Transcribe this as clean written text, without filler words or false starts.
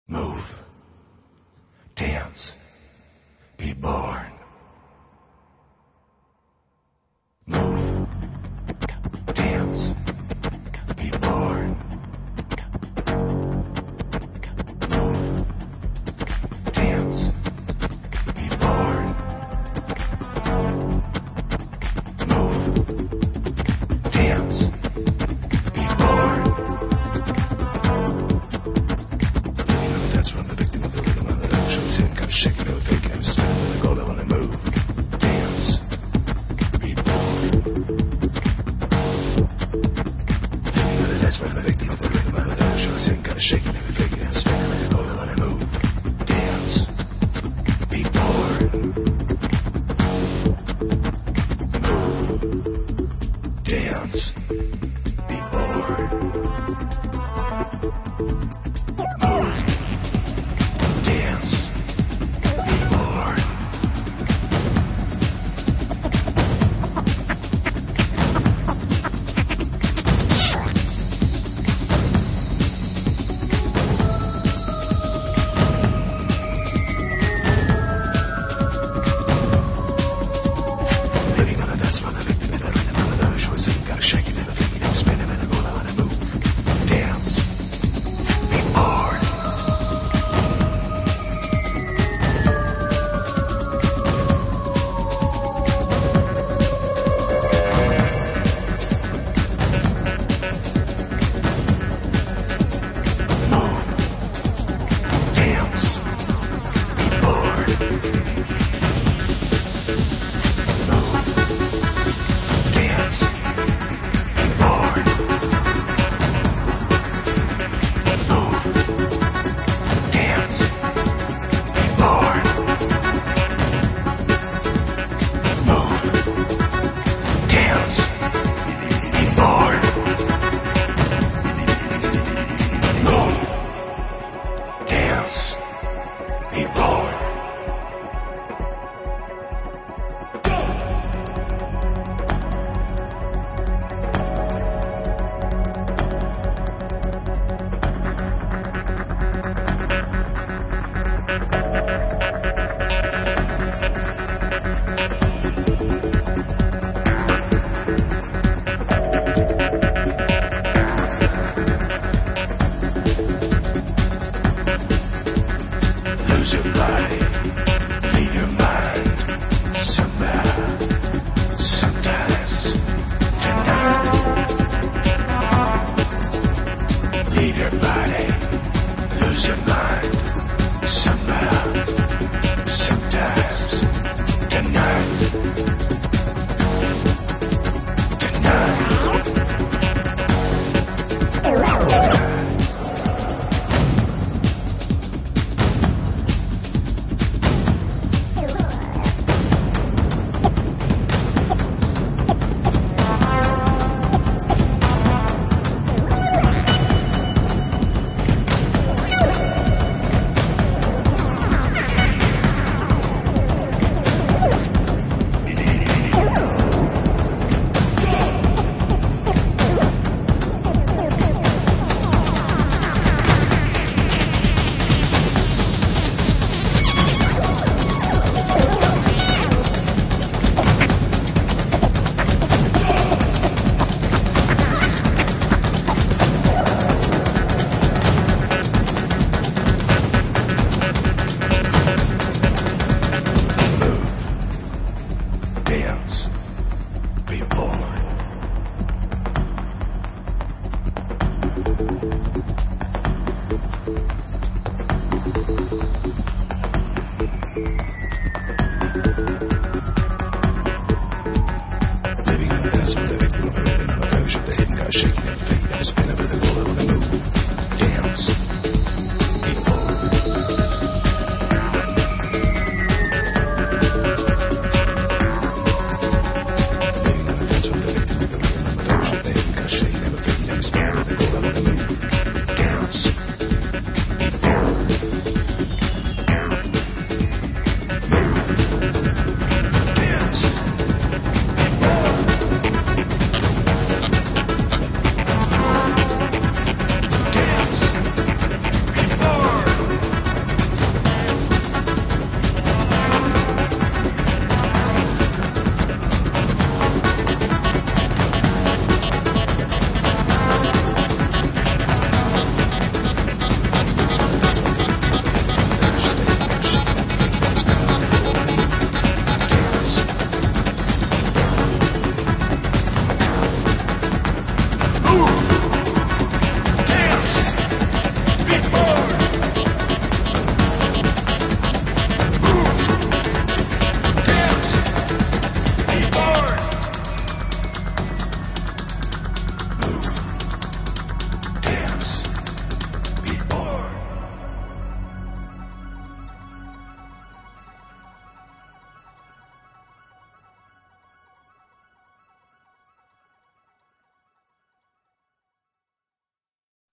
Move, dance, be born. Move, dance, be born. Move, dance, be born. Move, dance, be born. That's from the victim of the rhythm of the show sin, kind of shaking, never faking, never spinning, never go, I wanna move, dance, be born. That's from the victim of the rhythm of the show sin, kind of shaking, never faking, never spinning, never go, I wanna move, dance, be born. Move, dance, be born. Move, dance, be born. Living on a dance from the victim of the rhythm of the show sin, gotta shake it, never faking, never spinning, never go, I wanna move, dance, be born. Move, dance, be born. Move, dance, be born. Move, dance, be born. Move, dance, be born. Move, dance, be born. Lose your body, leave your mind, somewhere, sometimes, tonight. Leave your body, lose your mind, somewhere, sometimes, tonight. Tonight. Move, dance, be born.